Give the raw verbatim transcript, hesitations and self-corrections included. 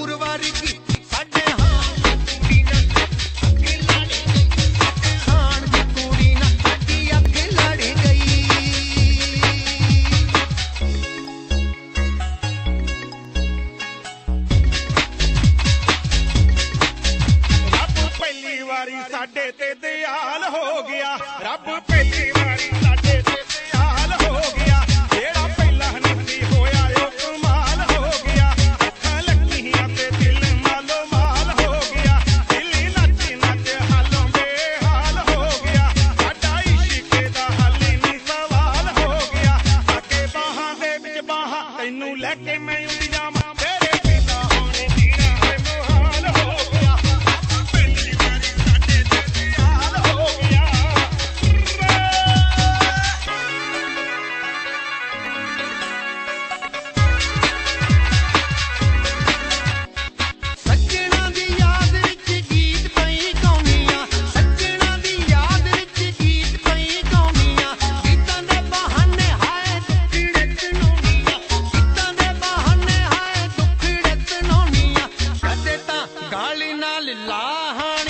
ਨੂਰ ਵਰਗੀ ਸਾਡੇ ਹਾਣ ਦੀ ਕੁੜੀ ਨਾ ਅੱਗੇ ਲੜ ਗਈ, ਹਾਣ ਦੀ ਕੁੜੀ ਨਾ ਸਾਡੀ ਅੱਗੇ ਲੜ ਗਈ। ਰੱਬ ਪਹਿਲੀ ਵਾਰੀ ਸਾਡੇ ਤੇ ਦਿਆਲ ਹੋ ਗਿਆ, ਰੱਬ ਪਹਿਲੀ ਵਾਰੀ ਸਾਡੇ ਤੇ ਦਿਆਲ ਹੋ ਗਿਆ। ਜਿਹੜਾ ਪਹਿਲਾਂ ਨਹੀਂ ਹੋਇਆ ਉਹ ਕਮਾਲ ਹੋ ਗਿਆ, ਅੱਖਾਂ ਲੱਗੀਆਂ ਤੇ ਦਿਲ ਮਾਲੋ ਮਾਲ ਹੋ ਗਿਆ। ਦਿਲ ਨੱਚ ਨੱਚ ਹਾਲੋਂ ਬੇਹਾਲ ਹੋ ਗਿਆ, ਸਾਡਾ ਇਸ਼ਕ ਦਾ ਹੱਲ ਨਹੀਂ ਸਵਾਲ ਹੋ ਗਿਆ। ਅੱਗੇ ਬਾਹਾਂ ਦੇ ਵਿੱਚ ਬਾਹਾਂ ਤੈਨੂੰ ਲੈ ਕੇ ਮੈਂ ਉੱਡ ਜਾਵਾਂ, ਤੇਰੇ ਬਿਨਾਂ ਹੁਣ ਜੀਣਾ ਹੈ ਮੁਹਾਲ ਹੋ ਗਿਆ। ਪਹਿਲੀ ਵਾਰੀ ਸਾਡੇ ਤੇ ਦਿਆਲ ਹੋ ਗਿਆ। ਸੱਜਣਾ ਦੀ ਯਾਦ ਵਿੱਚ ਗੀਤ ਪਈ ਗਾਉਂਦੀਆਂ, ਸੱਜਣਾ ਦੀ ਯਾਦ ਵਿੱਚ ਗੀਤ ਪਈ ਗਾਉਂਦੀਆਂ। ਗੀਤਾਂ ਦੇ ਬਹਾਨੇ ਹਾਏ ਦੁੱਖੜੇ ਤਨਾਉਣੀਆਂ, ਗੀਤਾਂ ਦੇ ਬਹਾਨੇ ਹਾਏ ਦੁੱਖੜੇ ਤਨਾਉਣੀਆਂ। ਕਦੇ ਤਾਂ ਗਾਲੀ ਨਾਲ ਲਾਹਣ